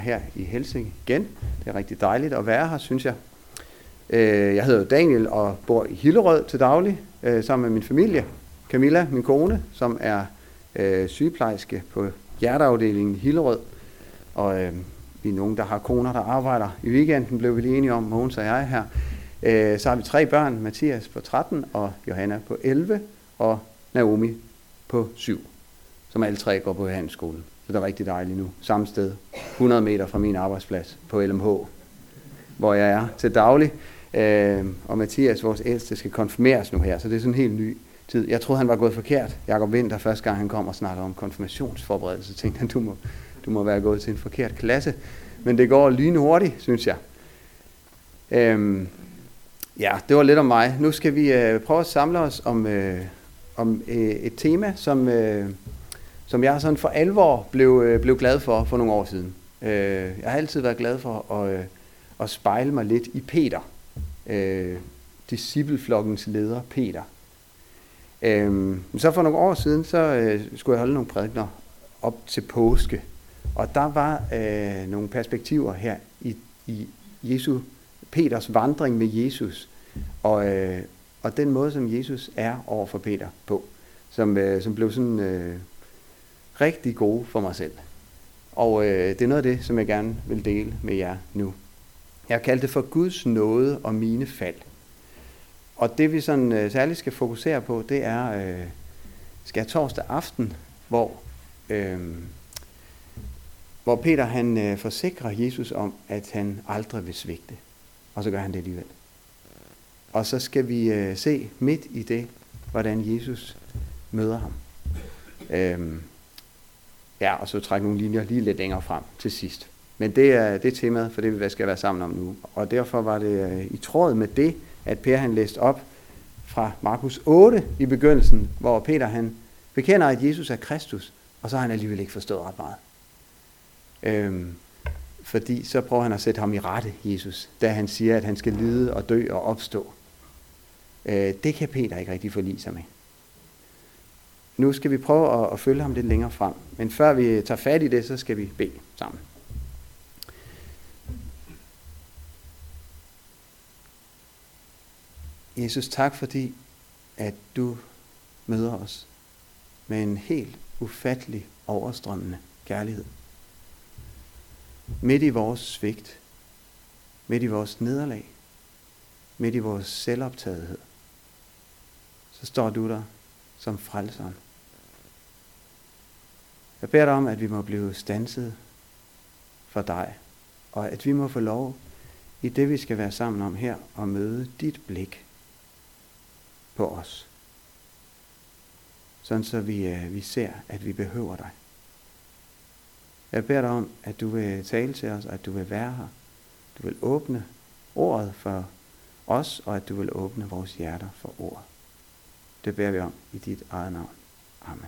Her i Helsinge igen. Det er rigtig dejligt at være her, synes jeg. Jeg hedder Daniel og bor i Hillerød til daglig, sammen med min familie. Camilla, min kone, som er sygeplejerske på hjerteafdelingen i Hillerød. Og vi er nogen, der har koner, der arbejder i weekenden, blev vi lige enige om, Mogens og jeg her. Så har vi 3 børn, Mathias på 13 og Johanna på 11 og Naomi på 7, som alle 3 går på handelsskolen. Så det er rigtig dejligt nu. Samme sted, 100 meter fra min arbejdsplads på LMH, hvor jeg er til daglig. Og Mathias, vores ældste, skal konfirmeres nu her, så det er sådan en helt ny tid. Jeg troede, han var gået forkert. Jakob Winter, første gang han kom og snakkede om konfirmationsforberedelse, tænkte han, du må være gået til en forkert klasse. Men det går lynhurtigt, synes jeg. Ja, det var lidt om mig. Nu skal vi prøve at samle os om et tema, som jeg sådan for alvor blev glad for nogle år siden. Jeg har altid været glad for at spejle mig lidt i Peter, discipleflokkens leder Peter. Så for nogle år siden, så skulle jeg holde nogle prædikener op til påske, og der var nogle perspektiver her i Peters vandring med Jesus, og den måde, som Jesus er over for Peter på, som blev sådan rigtig gode for mig selv. Og det er noget af det, som jeg gerne vil dele med jer nu. Jeg har kaldt det for Guds nåde og mine fald. Og det vi sådan særligt skal fokusere på, det er skærtorsdag aften, hvor Peter han forsikrer Jesus om, at han aldrig vil svigte. Og så gør han det alligevel. Og så skal vi se midt i det, hvordan Jesus møder ham. Ja, og så trække nogle linjer lige lidt længere frem til sidst. Men det er temaet for det, vi skal være sammen om nu. Og derfor var det i tråd med det, at Per han læste op fra Markus 8 i begyndelsen, hvor Peter han bekender, at Jesus er Kristus, og så har han alligevel ikke forstået ret meget. Fordi så prøver han at sætte ham i rette, Jesus, da han siger, at han skal lide og dø og opstå. Det kan Peter ikke rigtig forlige sig med. Nu skal vi prøve at følge ham lidt længere frem. Men før vi tager fat i det, så skal vi bede sammen. Jesus, tak fordi, at du møder os med en helt ufattelig overstrømmende kærlighed. Midt i vores svigt, midt i vores nederlag, midt i vores selvoptagethed, så står du der som frelseren. Jeg beder dig om, at vi må blive standset for dig, og at vi må få lov i det, vi skal være sammen om her, og møde dit blik på os. Sådan så vi ser, at vi behøver dig. Jeg beder dig om, at du vil tale til os, og at du vil være her. Du vil åbne ordet for os, og at du vil åbne vores hjerter for ordet. Det beder vi om i dit eget navn. Amen.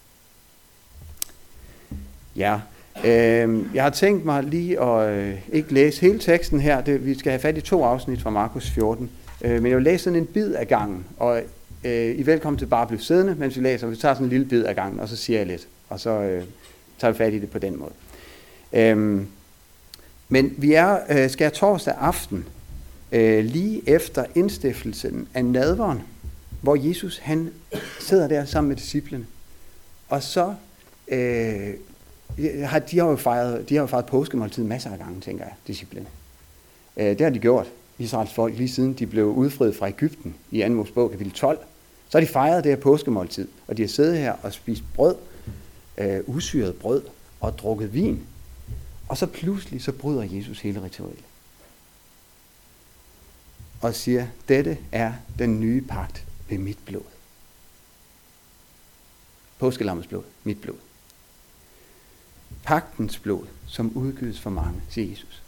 Ja, jeg har tænkt mig lige at ikke læse hele teksten her. Vi skal have fat i 2 afsnit fra Markus 14. Men jeg vil læse sådan en bid af gangen. Og I er velkommen til bare at blive siddende, mens vi læser. Vi tager sådan en lille bid af gangen, og så siger jeg lidt. Og så tager vi fat i det på den måde. Men vi er skærtorsdag aften, lige efter indstiftelsen af nadveren, hvor Jesus han sidder der sammen med disciplene. Og så de har jo fejret påskemåltid masser af gange, tænker jeg, disciplene. Det har de gjort, Israels folk, lige siden de blev udfriet fra Egypten i 2. Mosebog kapitel 12. Så har de fejret det her påskemåltid, og de har siddet her og spist brød, usyret brød og drukket vin. Og så pludselig så bryder Jesus hele ritualet. Og siger, dette er den nye pagt ved mit blod. Påskelammets blod, mit blod. Pagtens blod, som udgives for mange, siger Jesus.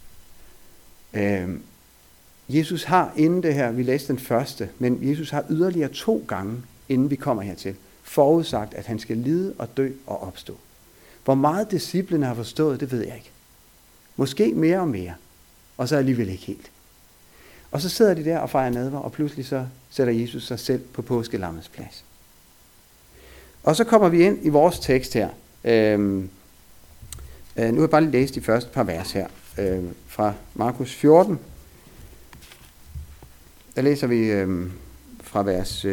Jesus har inden det her, vi læste den første, men Jesus har yderligere 2 gange, inden vi kommer hertil, forudsagt, at han skal lide og dø og opstå. Hvor meget disciplene har forstået, det ved jeg ikke. Måske mere og mere, og så alligevel ikke helt. Og så sidder de der og fejrer nadver, og pludselig så sætter Jesus sig selv på påskelammets plads. Og så kommer vi ind i vores tekst her, Nu har jeg bare lige læst de første par vers her fra Markus 14. Der læser vi fra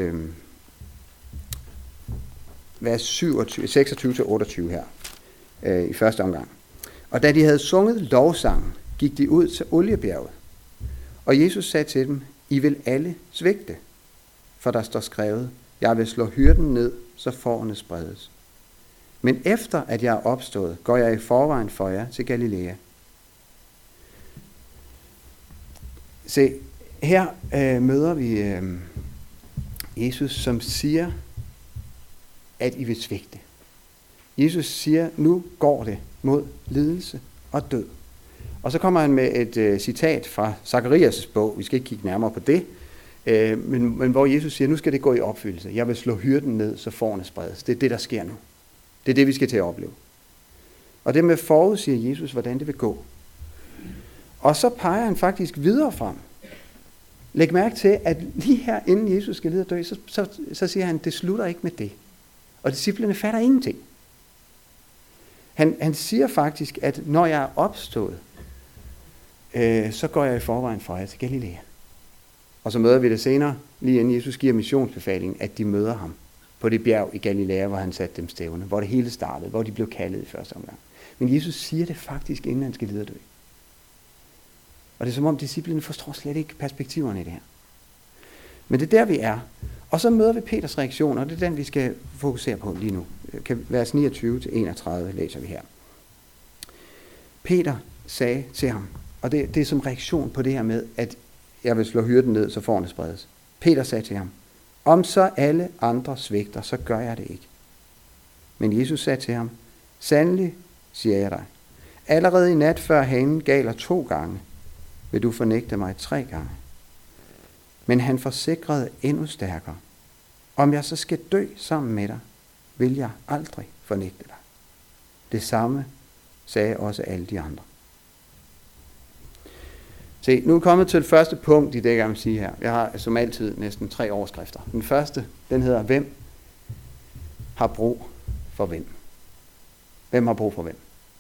vers 26 til 28 her i første omgang. Og da de havde sunget lovsangen, gik de ud til Oliebjerget. Og Jesus sagde til dem, I vil alle svigte, for der står skrevet, jeg vil slå hyrden ned, så fårene spredes. Men efter at jeg er opstået, går jeg i forvejen for jer til Galilea. Se, her møder vi Jesus, som siger, at I vil svigte. Jesus siger, nu går det mod lidelse og død. Og så kommer han med et citat fra Zakarias bog. Vi skal ikke kigge nærmere på det. Men hvor Jesus siger, nu skal det gå i opfyldelse. Jeg vil slå hyrden ned, så fårene spredes. Det er det, der sker nu. Det er det, vi skal til at opleve. Og det med forudsiger Jesus, hvordan det vil gå. Og så peger han faktisk videre frem. Læg mærke til, at lige her, inden Jesus skal lide og dø, så siger han, det slutter ikke med det. Og disciplene fatter ingenting. Han siger faktisk, at når jeg er opstået, så går jeg i forvejen for jer til Galilea. Og så møder vi det senere, lige inden Jesus giver missionsbefalingen, at de møder ham på det bjerg i Galilea, hvor han satte dem stævne, hvor det hele startede, hvor de blev kaldet i første omgang. Men Jesus siger det faktisk, inden han skal lide og dø. Og det er som om disciplene forstår slet ikke perspektiverne i det her. Men det er der, vi er. Og så møder vi Peters reaktion, og det er den, vi skal fokusere på lige nu. Vers 29-31 læser vi her. Peter sagde til ham, og det er som reaktion på det her med, at jeg vil slå hyrden ned, så fårene spredes. Peter sagde til ham, om så alle andre svigter, så gør jeg det ikke. Men Jesus sagde til ham, sandelig siger jeg dig, allerede i nat før hanen galer 2 gange, vil du fornægte mig 3 gange. Men han forsikrede endnu stærkere, om jeg så skal dø sammen med dig, vil jeg aldrig fornægte dig. Det samme sagde også alle de andre. Se, nu er vi kommet til det første punkt i det, jeg gerne vil sige her. Jeg har som altid næsten 3 overskrifter. Den første, den hedder, hvem har brug for hvem? Hvem har brug for hvem?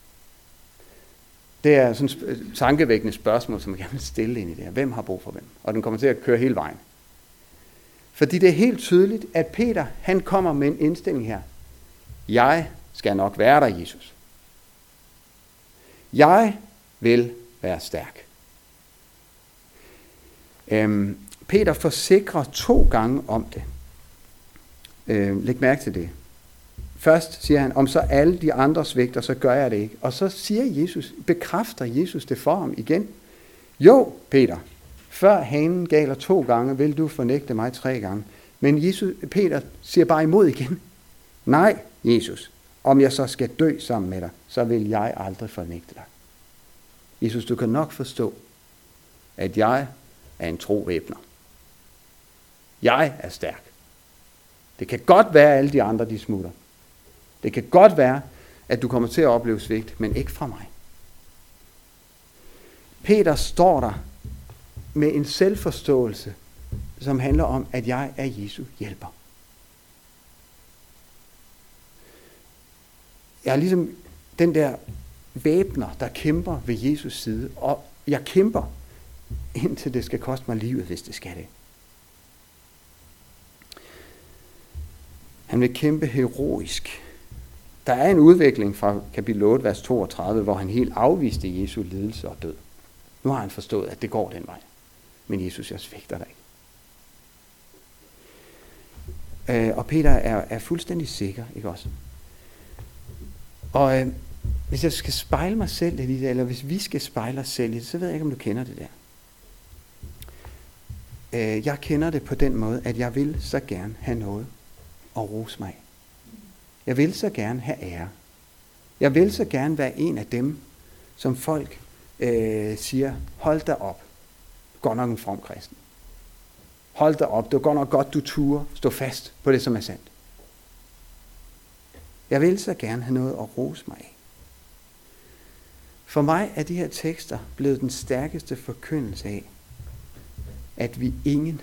Det er sådan et tankevækkende spørgsmål, som jeg gerne vil stille ind i det her. Hvem har brug for hvem? Og den kommer til at køre hele vejen. Fordi det er helt tydeligt, at Peter, han kommer med en indstilling her. Jeg skal nok være der, Jesus. Jeg vil være stærk. Peter forsikrer 2 gange om det. Læg mærke til det. Først siger han, om så alle de andre svigter, så gør jeg det ikke. Og så bekræfter Jesus det for ham igen. Jo, Peter, før hanen galer 2 gange, vil du fornægte mig 3 gange. Men Peter siger bare imod igen. Nej, Jesus, om jeg så skal dø sammen med dig, så vil jeg aldrig fornægte dig. Jesus, du kan nok forstå, at jeg er en tro væbner. Jeg er stærk. Det kan godt være, at alle de andre de smutter. Det kan godt være, at du kommer til at opleve svigt, men ikke fra mig. Peter står der med en selvforståelse, som handler om, at jeg er Jesu hjælper. Jeg er ligesom den der væbner, der kæmper ved Jesus side, og jeg kæmper, indtil det skal koste mig livet, hvis det skal det. Han vil kæmpe heroisk. Der er en udvikling fra kapitel 8, vers 32, hvor han helt afviste Jesu lidelse og død. Nu har han forstået, at det går den vej. Men Jesus, jeg svigter dig ikke. Og Peter er fuldstændig sikker, ikke også? Og hvis jeg skal spejle mig selv i det, eller hvis vi skal spejle os selv i det, så ved jeg ikke, om du kender det der. Jeg kender det på den måde, at jeg vil så gerne have noget at rose mig. Jeg vil så gerne have ære. Jeg vil så gerne være en af dem, som folk siger, hold da op, godt nok en from kristen. Hold da op, det var godt nok godt, du turde stå fast på det, som er sandt. Jeg vil så gerne have noget at rose mig af. For mig er de her tekster blevet den stærkeste forkyndelse af, at vi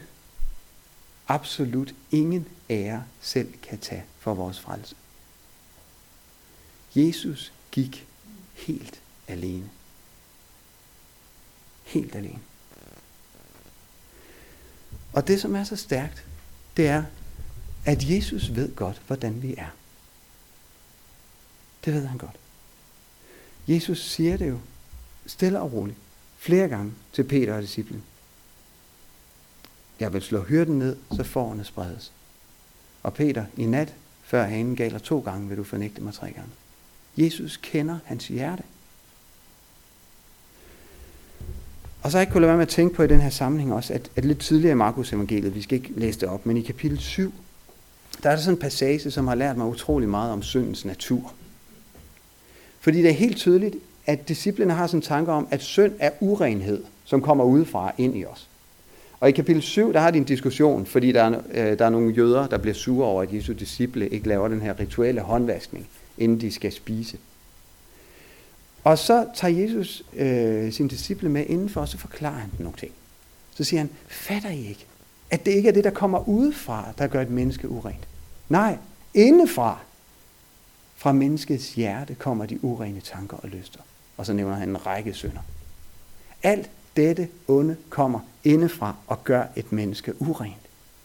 absolut ingen ære selv kan tage for vores frelse. Jesus gik helt alene. Helt alene. Og det, som er så stærkt, det er, at Jesus ved godt, hvordan vi er. Det ved han godt. Jesus siger det jo stille og roligt flere gange til Peter og disciplen. Jeg vil slå hyrden ned, så fårene spredes. Og Peter, i nat, før hanen galer 2 gange, vil du fornægte mig 3 gange. Jesus kender hans hjerte. Og så har jeg ikke kunnet lade være med at tænke på i den her sammenhæng også, at lidt tidligere i Markus evangeliet, vi skal ikke læse det op, men i kapitel 7, der er der sådan en passage, som har lært mig utrolig meget om syndens natur. Fordi det er helt tydeligt, at disciplene har sådan en tanke om, at synd er urenhed, som kommer udefra ind i os. Og i kapitel 7, der har de en diskussion, fordi der er nogle jøder, der bliver sure over, at Jesu disciple ikke laver den her rituelle håndvaskning, inden de skal spise. Og så tager Jesus sine disciple med indenfor, og så forklarer han dem nogle ting. Så siger han, fatter I ikke, at det ikke er det, der kommer udefra, der gør et menneske urent? Nej, indefra, fra menneskets hjerte, kommer de urene tanker og lyster. Og så nævner han en række synder. Alt dette onde kommer indefra og gør et menneske urent.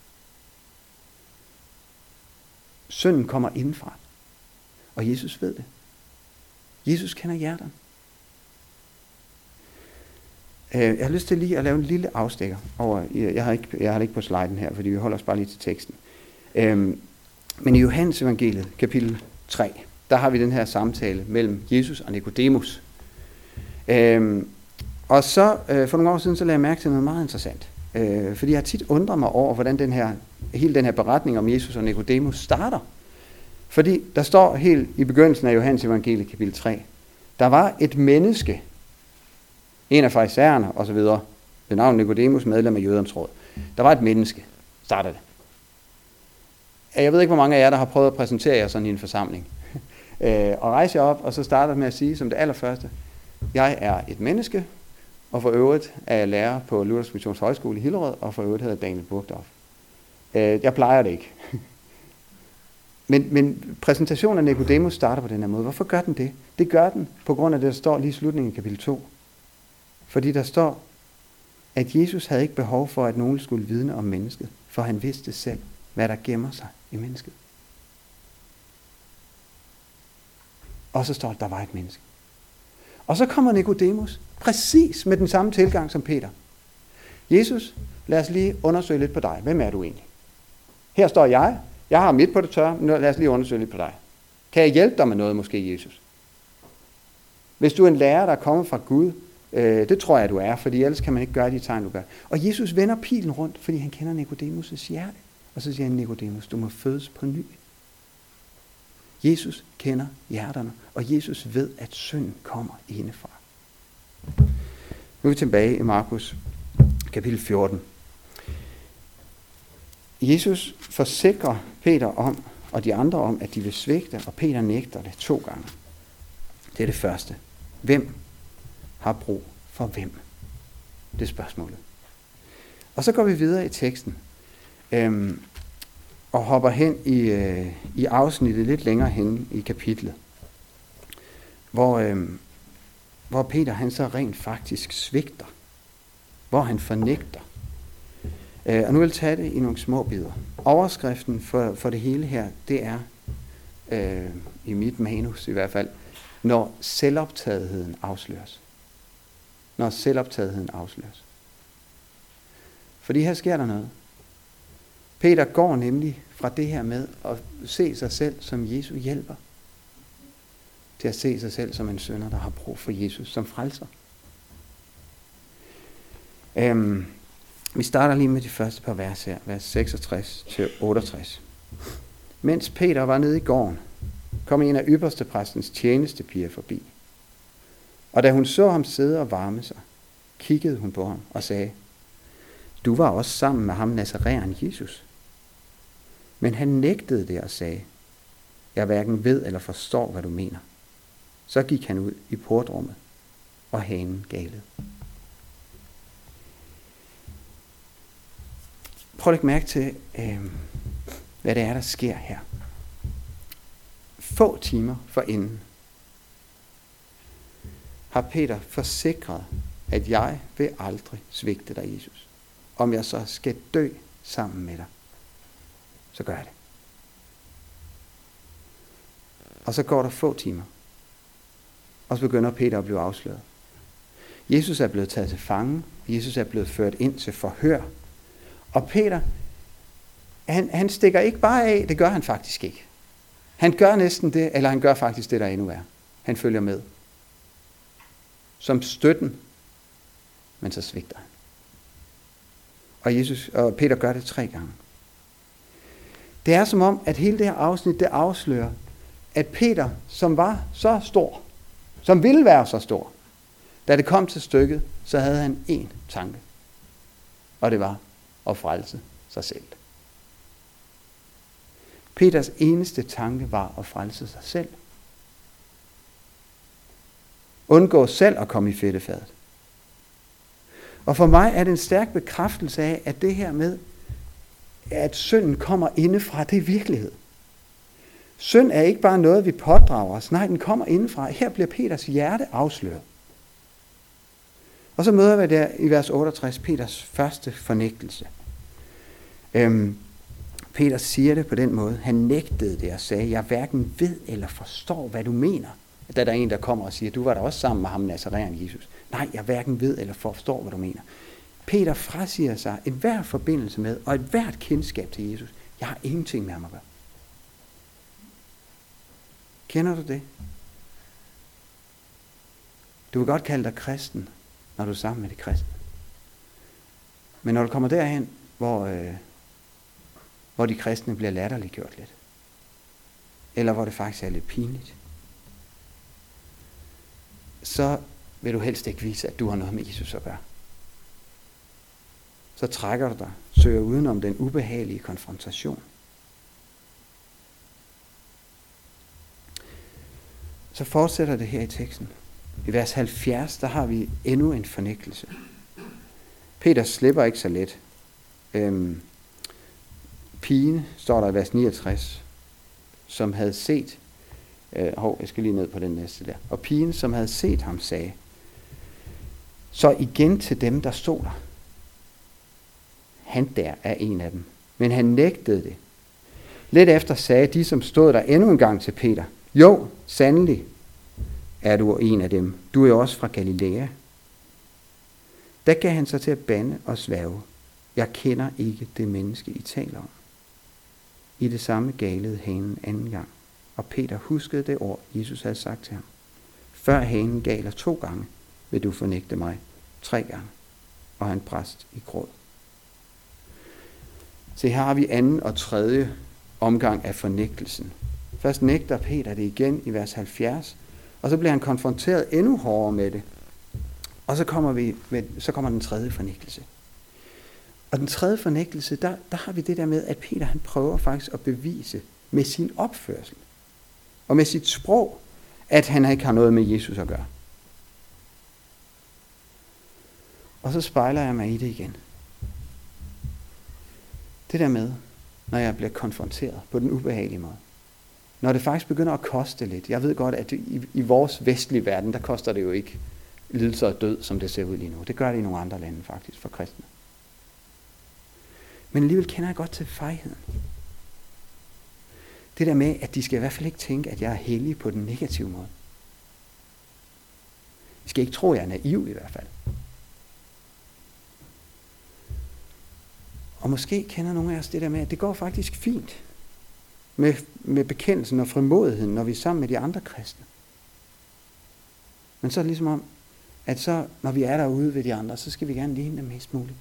Synden kommer indefra. Og Jesus ved det. Jesus kender hjerterne. Jeg har lyst til lige at lave en lille afstikker over. Jeg har det ikke på sliden her, fordi vi holder os bare lige til teksten. Men i Johannes evangeliet, kapitel 3, der har vi den her samtale mellem Jesus og Nikodemus. Og så for nogle år siden, så lagde jeg mærke til noget meget interessant. Fordi jeg har tit undret mig over, hvordan hele den her beretning om Jesus og Nikodemus starter. Fordi der står helt i begyndelsen af Johannes evangeliet, kapitel 3, der var et menneske, en af farisæerne osv., ved navn Nikodemus, medlem af Jødernes råd. Der var et menneske, starter det. Jeg ved ikke, hvor mange af jer, der har prøvet at præsentere jer sådan i en forsamling. Og rejse jer op, og så starter med at sige som det allerførste, jeg er et menneske, og for øvrigt er jeg lærer på Luthersk Missions Højskole i Hillerød, og for øvrigt hedder Daniel Burgdorf. Jeg plejer det ikke. Men præsentationen af Nikodemus starter på den her måde. Hvorfor gør den det? Det gør den på grund af det, der står lige i slutningen af kapitel 2. Fordi der står, at Jesus havde ikke behov for, at nogen skulle vidne om mennesket, for han vidste selv, hvad der gemmer sig i mennesket. Og så står der var et menneske. Og så kommer Nikodemus, præcis med den samme tilgang som Peter. Jesus, lad os lige undersøge lidt på dig. Hvem er du egentlig? Her står jeg har midt på det tørre, lad os lige undersøge lidt på dig. Kan jeg hjælpe dig med noget måske, Jesus? Hvis du er en lærer, der er kommet fra Gud, det tror jeg, du er, fordi ellers kan man ikke gøre de tegn, du gør. Og Jesus vender pilen rundt, fordi han kender Nikodemus' hjerte. Og så siger han, Nikodemus, du må fødes på ny. Jesus kender hjerterne, og Jesus ved, at synden kommer indefra. Nu er vi tilbage i Markus, kapitel 14. Jesus forsikrer Peter om, og de andre om, at de vil svigte, og Peter nægter det 2 gange. Det er det første. Hvem har brug for hvem? Det er spørgsmålet. Og så går vi videre i teksten, og hopper hen i afsnittet lidt længere hen i kapitlet, hvor Peter han så rent faktisk svigter, hvor han fornægter. Og nu vil jeg tage det i nogle små bidder. Overskriften for det hele her, det er, i mit manus i hvert fald, når selvoptagetheden afsløres. Når selvoptagetheden afsløres. Fordi her sker der noget. Peter går nemlig fra det her med at se sig selv som Jesu hjælper, til at se sig selv som en synder, der har brug for Jesus som frelser. Vi starter lige med de første par vers her, vers 66 til 68. Mens Peter var nede i gården, kom en af ypperstepræstens tjenestepiger forbi. Og da hun så ham sidde og varme sig, kiggede hun på ham og sagde, du var også sammen med ham Nazaræeren Jesus. Men han nægtede det og sagde, jeg hverken ved eller forstår, hvad du mener. Så gik han ud i portrummet, og hanen galede. Prøv at lægge mærke til, hvad det er, der sker her. Få timer forinden, har Peter forsikret, at jeg vil aldrig svigte dig, Jesus. Om jeg så skal dø sammen med dig, så gør jeg det. Og så går der få timer. Og så begynder Peter at blive afsløret. Jesus er blevet taget til fange. Jesus er blevet ført ind til forhør. Og Peter, han stikker ikke bare af. Det gør han faktisk ikke. Han gør næsten det, eller han gør faktisk det, der endnu er. Han følger med. Som støtten. Men så svigter han. Og Peter gør det 3 gange. Det er som om, at hele det her afsnit, det afslører, at Peter, som var så stor, som ville være så stor, da det kom til stykket, så havde han én tanke. Og det var at frelse sig selv. Peters eneste tanke var at frelse sig selv. Undgå selv at komme i fedtefadet. Og for mig er det en stærk bekræftelse af, at det her med, at synden kommer indefra, det er virkelighed. Synd er ikke bare noget, vi pådrager os. Nej, den kommer indefra. Her bliver Peters hjerte afsløret. Og så møder vi der i vers 68 Peters første fornægtelse. Peter siger det på den måde. Han nægtede det og sagde, jeg hverken ved eller forstår, hvad du mener. Da der er en, der kommer og siger, du var da også sammen med ham, Nazareeren Jesus. Nej, jeg hverken ved eller forstår, hvad du mener. Peter frasiger sig et hvert forbindelse med, og et hvert kendskab til Jesus. Jeg har ingenting med ham at gøre. Kender du det? Du vil godt kalde dig kristen, når du er sammen med de kristne. Men når du kommer derhen, hvor de kristne bliver latterliggjort lidt, eller hvor det faktisk er lidt pinligt, så vil du helst ikke vise, at du har noget med Jesus at gøre. Så trækker du dig, søger udenom den ubehagelige konfrontation. Så fortsætter det her i teksten. I vers 70, der har vi endnu en fornægtelse. Peter slipper ikke så let. Pigen, står der i vers 69, som havde set, jeg skal lige ned på den næste der. Og pigen, som havde set ham, sagde, så igen til dem, der stod der. Han der er en af dem. Men han nægtede det. Lidt efter sagde de, som stod der endnu en gang til Peter, jo, sandelig er du en af dem. Du er jo også fra Galilea. Der gav han sig til at bande og sværge. Jeg kender ikke det menneske, I taler om. I det samme galede hanen anden gang. Og Peter huskede det ord, Jesus havde sagt til ham. Før hanen galer 2 gange, vil du fornægte mig 3 gange. Og han brast i gråd. Så her har vi anden og tredje omgang af fornægtelsen. Først nægter Peter det igen i vers 70, og så bliver han konfronteret endnu hårdere med det. Og så kommer den tredje fornægtelse. Og den tredje fornægtelse, der har vi det der med, at Peter han prøver faktisk at bevise med sin opførsel og med sit sprog, at han ikke har noget med Jesus at gøre. Og så spejler jeg mig i det igen. Det der med, når jeg bliver konfronteret på den ubehagelige måde. Når det faktisk begynder at koste lidt. Jeg ved godt, at i vores vestlige verden, der koster det jo ikke lidelse og død, som det ser ud lige nu. Det gør det i nogle andre lande faktisk, for kristne. Men alligevel kender jeg godt til fejheden. Det der med, at de skal i hvert fald ikke tænke, at jeg er hellig på den negative måde. De skal ikke tro, at jeg er naiv i hvert fald. Og måske kender nogle af os det der med, at det går faktisk fint med bekendelsen og frimodigheden, når vi er sammen med de andre kristne. Men så er det ligesom om, at så, når vi er derude ved de andre, så skal vi gerne ligne dem mest muligt.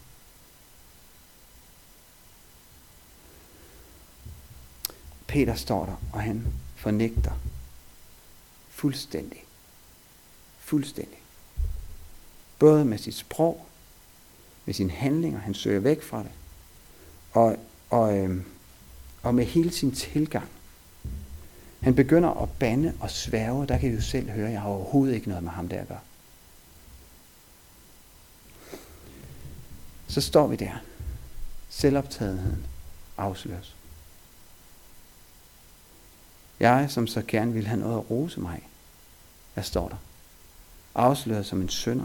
Peter står der, og han fornægter fuldstændig. Fuldstændig. Både med sit sprog, med sine handlinger, han søger væk fra det, og med hele sin tilgang. Han begynder at bande og sværge, der kan I jo selv høre, jeg har overhovedet ikke noget med ham der at gøre. Så står vi der. Selvoptagetheden afsløres. Jeg, som så gerne vil have noget at rose mig, jeg står der. afsløret som en synder.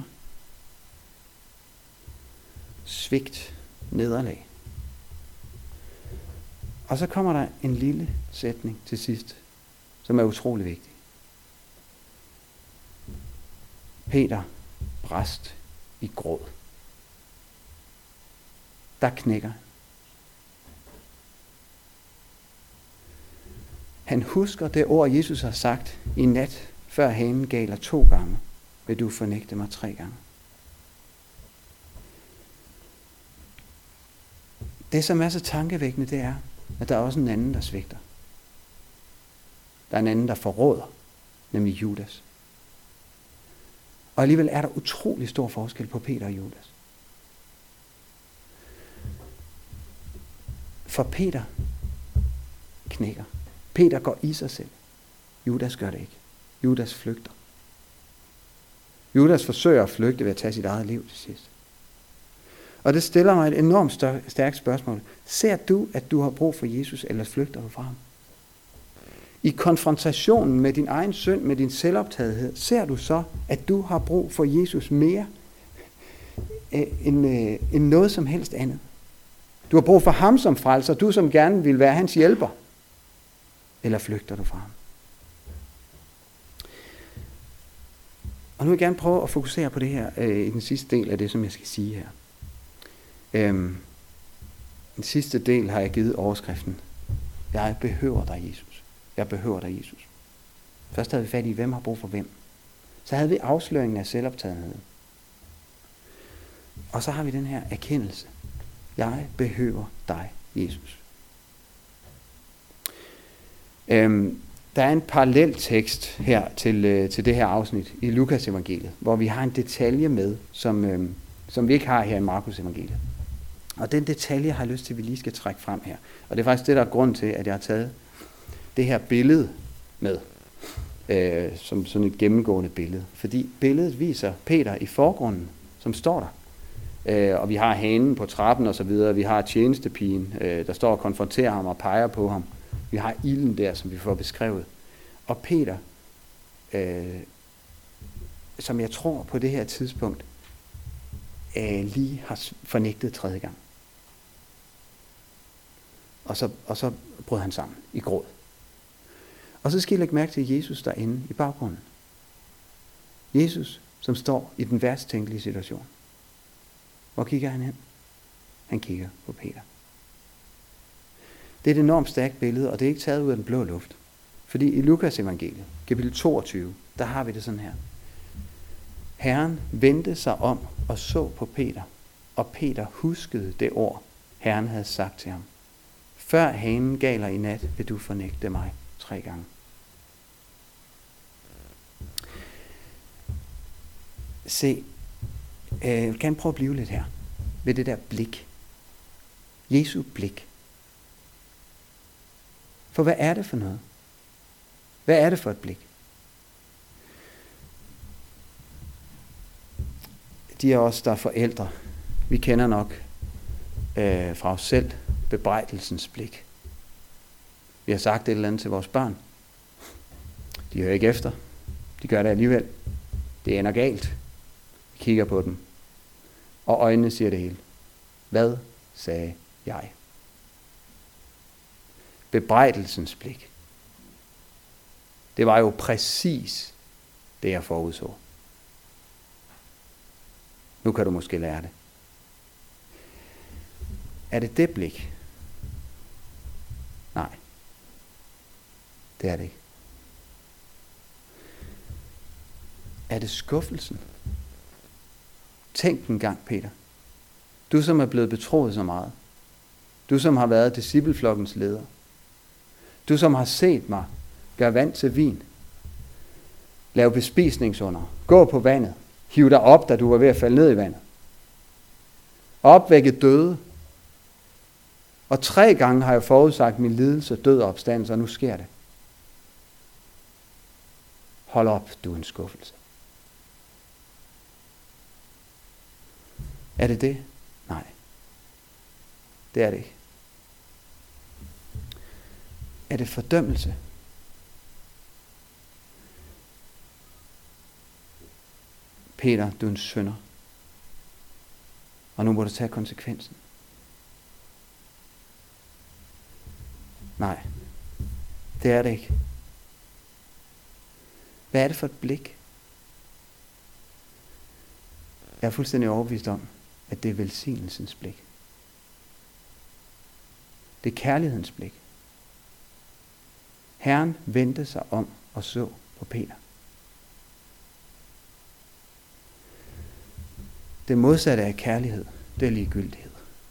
Svigt, nederlag. Og så kommer der en lille sætning til sidst, som er utrolig vigtig. Peter brast i gråd. Der knækker han. Han husker det ord, Jesus har sagt i nat, før hanen galer 2 gange, vil du fornægte mig 3 gange. Det, som er så tankevækkende, det er, at der er også en anden, der svigter. Der er en anden, der forråder, nemlig Judas. Og alligevel er der utrolig stor forskel på Peter og Judas. For Peter knækker. Peter går i sig selv. Judas gør det ikke. Judas flygter. Judas forsøger at flygte ved at tage sit eget liv til sidst. Og det stiller mig et enormt stærkt spørgsmål. Ser du, at du har brug for Jesus, eller flygter du fra ham? I konfrontationen med din egen synd, med din selvoptagethed, ser du så, at du har brug for Jesus mere end noget som helst andet? Du har brug for ham som frelser, du som gerne vil være hans hjælper. Eller flygter du fra ham? Og nu vil jeg gerne prøve at fokusere på det her i den sidste del af det, som jeg skal sige her. Den sidste del har jeg givet overskriften: Jeg behøver dig, Jesus. Jeg behøver dig, Jesus. Først havde vi fat i, hvem har brug for hvem. Så havde vi afsløringen af selvoptagetheden. Og så har vi den her erkendelse: Jeg behøver dig, Jesus. Der er en parallel tekst her til det her afsnit i Lukas evangeliet, hvor vi har en detalje med, som vi ikke har her i Markus evangeliet. Og den detalje har jeg lyst til, at vi lige skal trække frem her. Og det er faktisk det, der er grund til, at jeg har taget det her billede med, som sådan et gennemgående billede. Fordi billedet viser Peter i forgrunden, som står der. Og vi har hanen på trappen og så videre. Vi har tjenestepigen, der står og konfronterer ham og peger på ham. Vi har ilden der, som vi får beskrevet. Og Peter, som jeg tror på det her tidspunkt, lige har fornægtet 3. gang. Og så brød han sammen i gråd. Og så skal I lægge mærke til Jesus derinde i baggrunden. Jesus, som står i den værst tænkelige situation. Hvor kigger han hen? Han kigger på Peter. Det er et enormt stærkt billede, og det er ikke taget ud af den blå luft. Fordi i Lukas evangeliet, kapitel 22, der har vi det sådan her. Herren vendte sig om og så på Peter, og Peter huskede det ord, Herren havde sagt til ham. Før hanen galer i nat, vil du fornægte mig 3 gange. Se, jeg vil gerne prøve at blive lidt her, ved det der blik. Jesu blik. For hvad er det for noget? Hvad er det for et blik? De af os, der er forældre, vi kender nok fra os selv bebrejdelsens blik. Vi har sagt et eller andet til vores børn. De hører ikke efter. De gør det alligevel. Det ender galt. Vi kigger på dem. Og øjnene siger det hele. Hvad sagde jeg? Bebrejdelsens blik. Det var jo præcis det, jeg forudså. Nu kan du måske lære det. Er det det blik? Nej. Det er det ikke. Er det skuffelsen? Tænk en gang, Peter. Du, som er blevet betroet så meget. Du, som har været discipleflokkens leder. Du, som har set mig gøre vand til vin. Lave bespisningsunder. Gå på vandet. Hiv dig op, da du var ved at falde ned i vandet. Opvække døde. Og 3 gange har jeg forudsagt min lidelse, død og opstandelse, og nu sker det. Hold op, du er en skuffelse. Er det det? Nej. Det er det ikke. Er det fordømmelse? Peter, du er en synder. Og nu må du tage konsekvensen. Nej, det er det ikke. Hvad er det for et blik? Jeg er fuldstændig overbevist om, at det er velsignelsens blik. Det er kærlighedens blik. Herren vendte sig om og så på Peter. Det modsatte af kærlighed, det er ligegyldighed.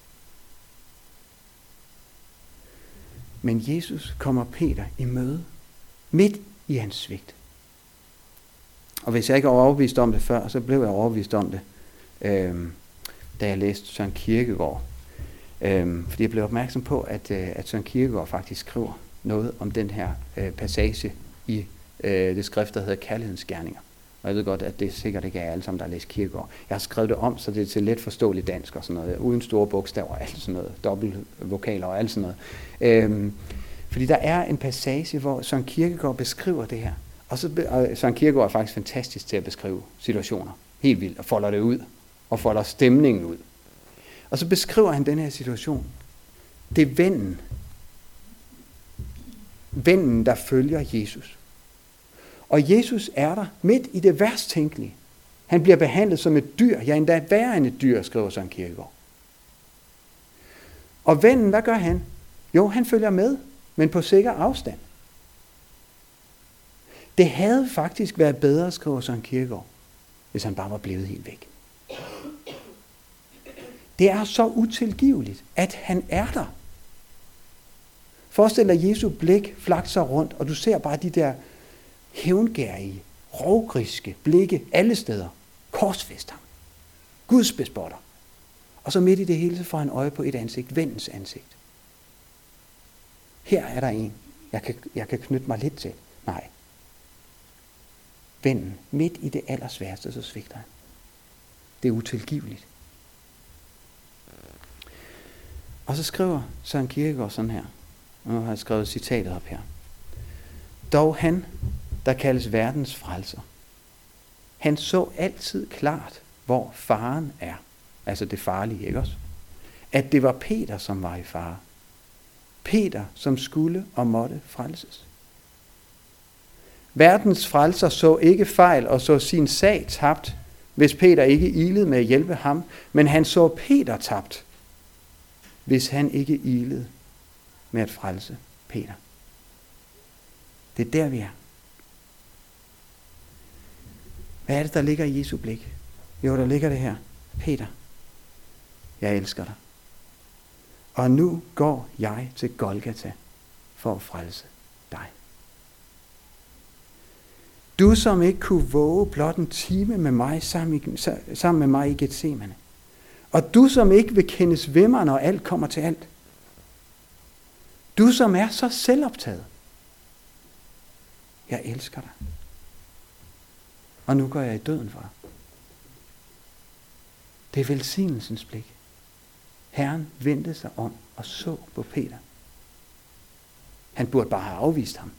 Men Jesus kommer Peter i møde midt i hans svigt. Og hvis jeg ikke var overbevist om det før, så blev jeg overbevist om det, da jeg læste Søren Kierkegaard. Fordi jeg blev opmærksom på, at Søren Kierkegaard faktisk skriver noget om den her passage i det skrift, der hedder Kærlighedens gerninger. Og jeg ved godt, at det sikkert ikke er alle sammen, der har læst Kierkegaard. Jeg har skrevet det om, så det er til let forståeligt dansk og sådan noget, uden store bogstaver og alt sådan noget, dobbeltvokaler og alt sådan noget. Fordi der er en passage, hvor Søren Kierkegaard beskriver det her. Og Søren Kierkegaard er faktisk fantastisk til at beskrive situationer. Helt vildt, og folder det ud, og folder stemningen ud. Og så beskriver han den her situation. Det er vennen. Vennen, der følger Jesus. Og Jesus er der midt i det værst tænkelige. Han bliver behandlet som et dyr, ja endda værre end et dyr, skriver Søren Kierkegaard. Og vennen, hvad gør han? Jo, han følger med, men på sikker afstand. Det havde faktisk været bedre, skriver Søren Kierkegaard, hvis han bare var blevet helt væk. Det er så utilgiveligt, at han er der. Forestil dig, Jesu blik flakser rundt, og du ser bare de der hævngærige, rovgriske blikke alle steder. Korsfæst ham. Guds bespotter. Og så midt i det hele, så får han øje på et ansigt, vennens ansigt. Her er der en, jeg kan knytte mig lidt til. Nej. Vennen, midt i det allersværeste, så svigter han. Det er utilgiveligt. Og så skriver Søren Kierkegaard sådan her. Nu har jeg skrevet citatet op her. Dog han, der kaldes verdens frelser, han så altid klart, hvor faren er. Altså det farlige, ikke også? At det var Peter, som var i fare. Peter, som skulle og måtte frelses. Verdens frelser så ikke fejl og så sin sag tabt, hvis Peter ikke ilede med at hjælpe ham, men han så Peter tabt, hvis han ikke ilede med at frelse Peter. Det er der, vi er. Hvad er det, der ligger i Jesu blik? Jo, der ligger det her. Peter, jeg elsker dig. Og nu går jeg til Golgata for at frelse dig. Du, som ikke kunne våge blot en time med mig sammen med mig i Getsemane. Og du, som ikke vil kendes ved mig, når alt kommer til alt. Du, som er så selvoptaget. Jeg elsker dig. Og nu går jeg i døden for dig. Det er velsignelsens blik. Herren vendte sig om og så på Peter. Han burde bare have afvist ham.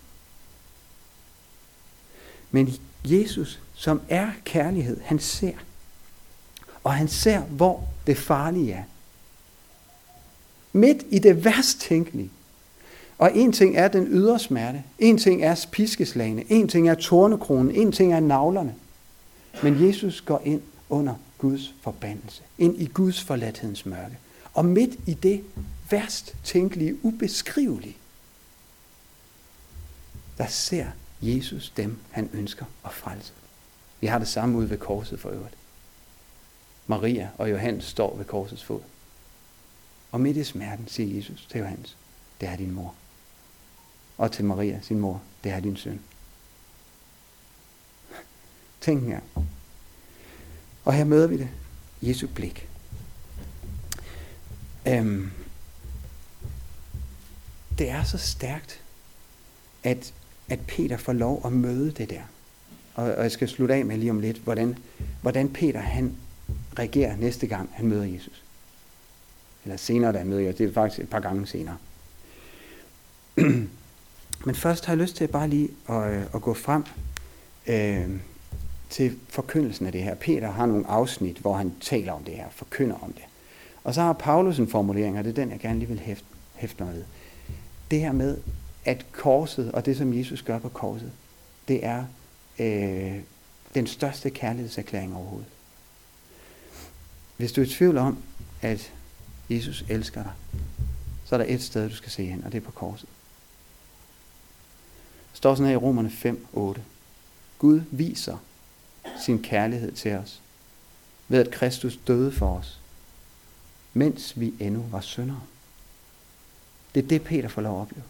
Men Jesus, som er kærlighed, han ser. Og han ser, hvor det farlige er. Midt i det værst tænkelige. Og en ting er den ydre smerte. En ting er piskeslagene. En ting er tornekronen. En ting er navlerne. Men Jesus går ind under Guds forbandelse. Ind i Guds forladthedens mørke. Og midt i det værst tænkelige, ubeskrivelige, der ser Jesus dem, han ønsker at frelse. Vi har det samme ude ved korset for øvrigt. Maria og Johannes står ved korsets fod. Og midt i smerten siger Jesus til Johannes, det er din mor. Og til Maria, sin mor, det er din søn. Tænk engang. Og her møder vi det. Jesu blik. Det er så stærkt, at Peter får lov at møde det der. Og jeg skal slutte af med lige om lidt, hvordan Peter han reagerer næste gang, han møder Jesus. Eller senere, da han møder Jesus. Det er faktisk et par gange senere. Men først har jeg lyst til bare lige at gå frem til forkyndelsen af det her. Peter har nogle afsnit, hvor han taler om det her, forkynder om det. Og så har Paulus en formulering, og det er den, jeg gerne lige vil hæfte mig ved. Det her med, at korset, og det som Jesus gør på korset, det er den største kærlighedserklæring overhovedet. Hvis du er i tvivl om, at Jesus elsker dig, så er der et sted, du skal se hen, og det er på korset. Der står sådan her i Romerne 5:8. Gud viser sin kærlighed til os, ved at Kristus døde for os, mens vi endnu var syndere. Det er det, Peter får lov at opleve.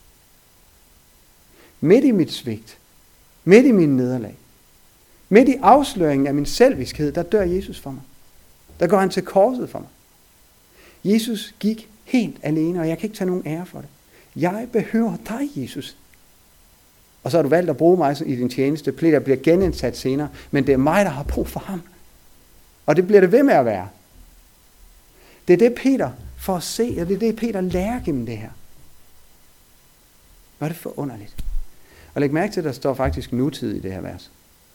Midt i mit svigt, midt i min nederlag, midt i afsløringen af min selviskhed, der dør Jesus for mig. Der går han til korset for mig. Jesus gik helt alene, og jeg kan ikke tage nogen ære for det. Jeg behøver dig, Jesus. Og så har du valgt at bruge mig i din tjeneste. Peter bliver genindsat senere, men det er mig, der har brug for ham. Og det bliver det ved med at være. Det er det, Peter får at se, og det er det, Peter lærer gennem det her. Hvor er det forunderligt. Og læg mærke til, at der står faktisk nutid i det her vers.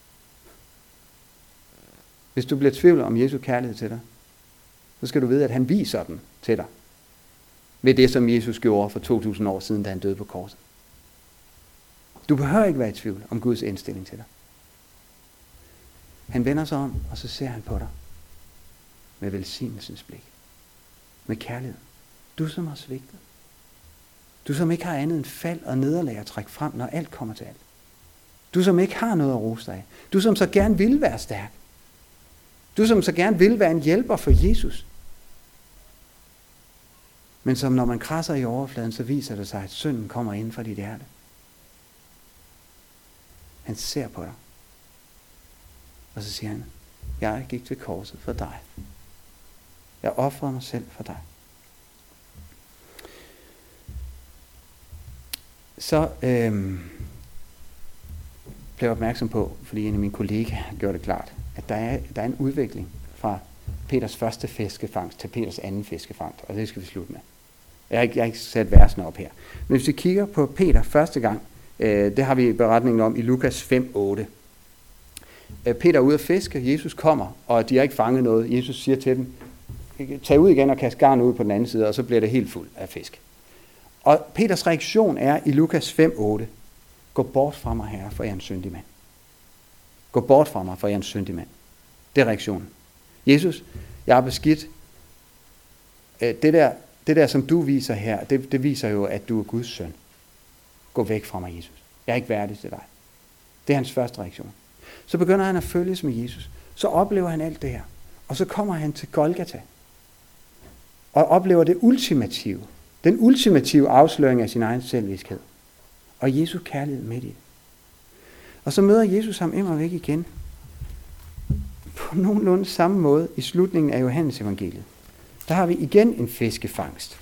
Hvis du bliver tvivl om Jesu kærlighed til dig, så skal du vide, at han viser den til dig. Ved det, som Jesus gjorde for 2000 år siden, da han døde på korset. Du behøver ikke være i tvivl om Guds indstilling til dig. Han vender sig om, og så ser han på dig. Med velsignelsens blik. Med kærlighed. Du som har svigtet. Du som ikke har andet end fald og nederlag at trække frem, når alt kommer til alt. Du som ikke har noget at rose dig af. Du som så gerne vil være stærk. Du som så gerne vil være en hjælper for Jesus. Men som når man krasser i overfladen, så viser det sig, at synden kommer inden for dit hjerte. Han ser på dig. Og så siger han, jeg gik til korset for dig. Jeg ofrede mig selv for dig. Så blev jeg opmærksom på, fordi en af mine kollegaer gjorde det klart, at der er en udvikling fra Peters første fiskefangst til Peters anden fiskefangst, og det skal vi slutte med. Jeg har ikke sat versene op her. Men hvis vi kigger på Peter første gang, det har vi beretningen om i Lukas 5:8. Peter er ude at fiske, Jesus kommer, og de har ikke fanget noget. Jesus siger til dem, tag ud igen og kast garn ud på den anden side, og så bliver det helt fuld af fisk. Og Peters reaktion er i Lukas 5:8, gå bort fra mig, Herre, for jeg er en syndig mand. Gå bort fra mig, for jeg er en syndig mand. Det er reaktionen. Jesus, jeg er beskidt. Det der, som du viser her, det viser jo, at du er Guds søn. Gå væk fra mig, Jesus. Jeg er ikke værdig til dig. Det er hans første reaktion. Så begynder han at følges med Jesus. Så oplever han alt det her. Og så kommer han til Golgata. Og oplever det ultimative. Den ultimative afsløring af sin egen selvviskhed. Og Jesu kærlighed midt i det. Og så møder Jesus ham immer væk igen. På nogenlunde samme måde i slutningen af Johannes evangeliet. Der har vi igen en fiskefangst.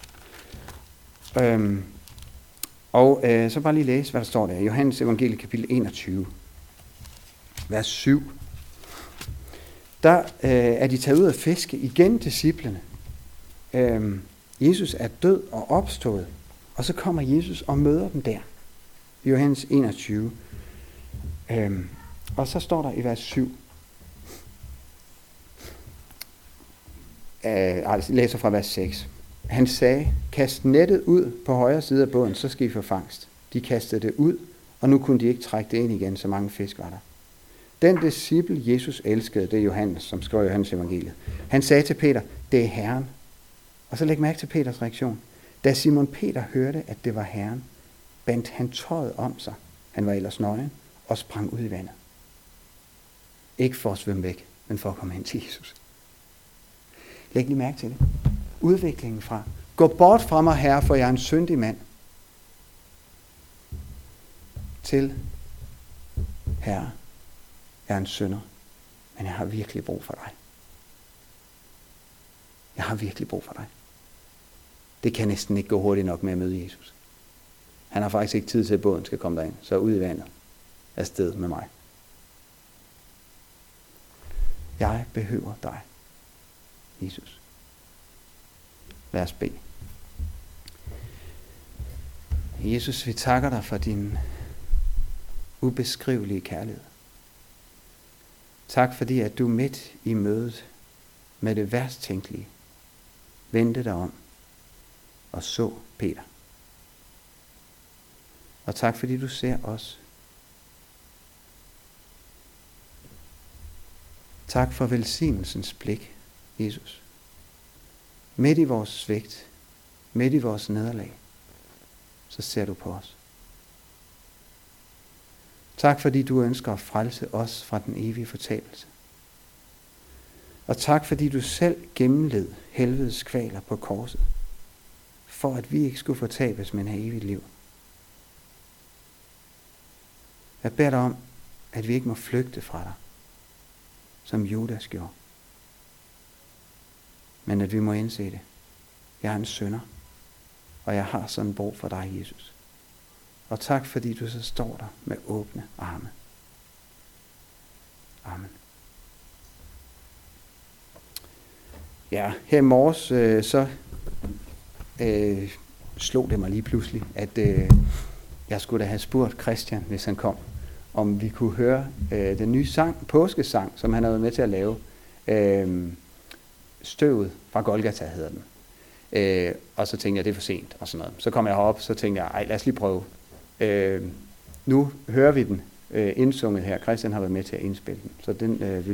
Så bare lige læse, hvad der står der. Johannes evangeliet kapitel 21. Vers 7. Der er de taget ud af fiske. Igen disciplene. Jesus er død og opstået. Og så kommer Jesus og møder dem der. Johannes 21. Og så står der i vers 7. Jeg læser fra vers 6. Han sagde, kast nettet ud på højre side af båden, så skal I få fangst. De kastede det ud, og nu kunne de ikke trække det ind igen, så mange fisk var der. Den disciple, Jesus elskede, det er Johannes, som skrev Johannes evangeliet. Han sagde til Peter, det er Herren. Og så læg mærke til Peters reaktion. Da Simon Peter hørte, at det var Herren, bandt han tøjet om sig. Han var ellers nøgen og sprang ud i vandet. Ikke for at svømme væk, men for at komme hen til Jesus. Læg lige mærke til det. Udviklingen fra, gå bort fra mig, Herre, for jeg er en syndig mand, til, Herre, jeg er en synder, men jeg har virkelig brug for dig. Jeg har virkelig brug for dig. Det kan næsten ikke gå hurtigt nok med at møde Jesus. Han har faktisk ikke tid til, at båden skal komme derind, så ud i vandet afsted med mig. Jeg behøver dig, Jesus. Lad os bede. Jesus, vi takker dig for din ubeskrivelige kærlighed. Tak fordi, at du midt i mødet med det værst tænkelige vendte dig om og så Peter. Og tak fordi du ser os. Tak for velsignelsens blik, Jesus. Midt i vores svigt, midt i vores nederlag, så ser du på os. Tak fordi du ønsker at frelse os fra den evige fortabelse. Og tak fordi du selv gennemled helvedes kvaler på korset, for at vi ikke skulle fortabes, men have evigt liv. Jeg beder dig om, at vi ikke må flygte fra dig, som Judas gjorde. Men at vi må indse det. Jeg er en synder, og jeg har sådan brug for dig, Jesus. Og tak fordi du så står der med åbne arme. Amen. Ja, her i morges slog det mig lige pludselig, at jeg skulle da have spurgt Christian, hvis han kom, om vi kunne høre den nye sang, påskesang, som han har været med til at lave. Støvet fra Golgata hedder den. Og så tænkte jeg, det er for sent og sådan noget. Så kom jeg herop, så tænkte jeg, lad os lige prøve. Nu hører vi den indsunget her. Christian har været med til at indspille den, så den vil